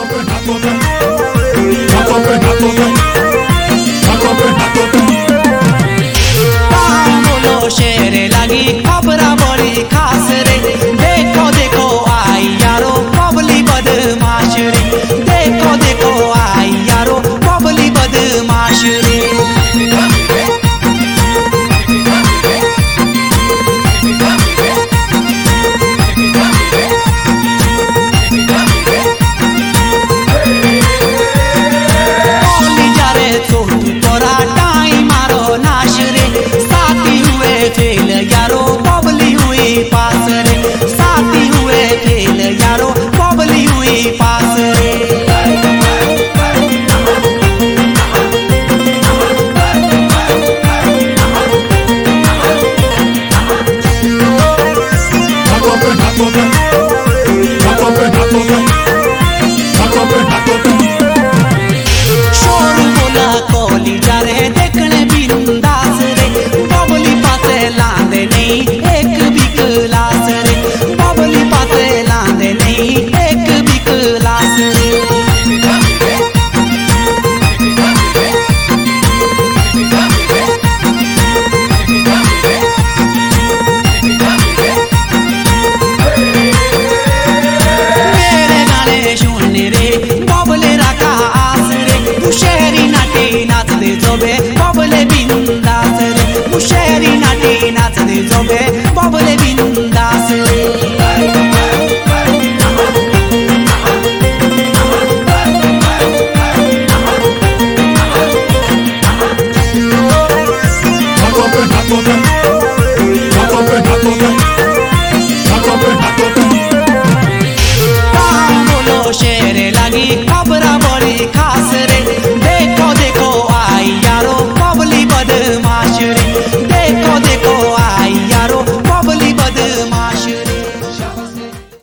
बोलो शेर लगी खबरा बड़ी खास रे। देखो देखो आई यारो बबली बदमाश रे। देखो देखो आई यारो बबली बदमाश रे। फेल यारो बबली हुई पास रे। साथी हुए फेल यारो बबली हुई पास रे। शोर बोला कोली जा रहे देखने बिंदास रे। बबली पासे लांदे नहीं एक भी क्लास रे। बबली पासे लांदे नहीं एक भी क्लास रे। मेरे गाने